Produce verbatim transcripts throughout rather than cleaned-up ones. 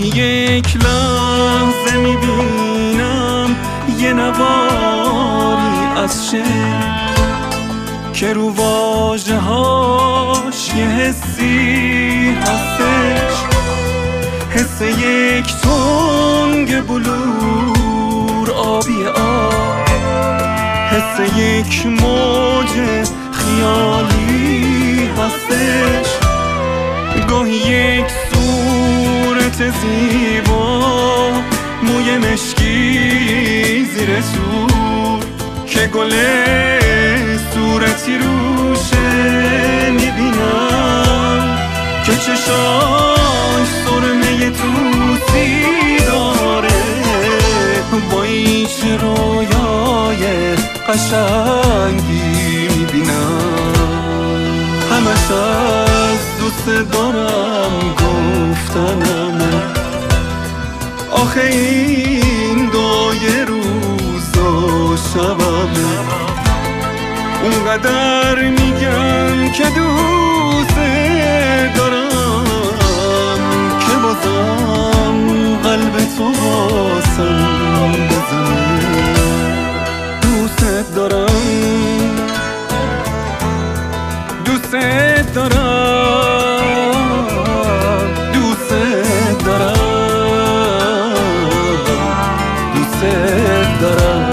یک لحظه میبینم یه نواری از شعر که رو واژه هاش یه حسی هستش، حس یک تنگ بلور آبی آب، حس یک موج خیالی هستش، گاهی یک صورت زیبا موی مشکی زیر سور که گل صورتی روشه میبینم که چشاش سرمه توسی داره، با این چه رویای قشنگی میبینم، همش از دوست دارم گفتنمه، آخه این دایه روز و شبمه، اونقدر میگم که دوست دارم که بازم قلب تو واسم بزنه، دوست دارم دوست دارم دوست دارم دوست دارم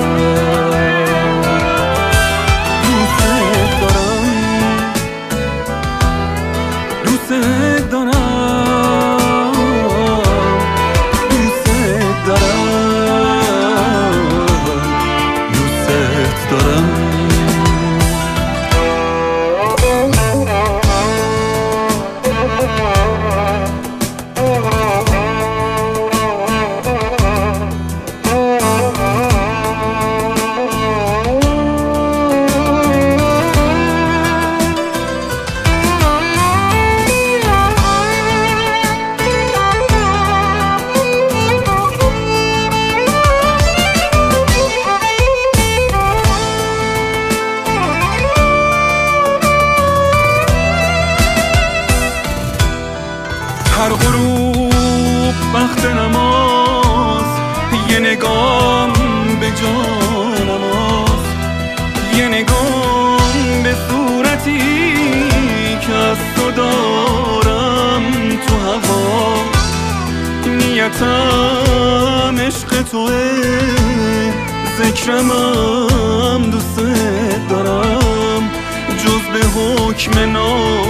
هر غروب وقت نماز یه نگام به جانماز، یه نگام به صورتی که از تو دارم تو هوا، نیتم عشق توه، ذکرمم دوست دارم، جز به حکم نام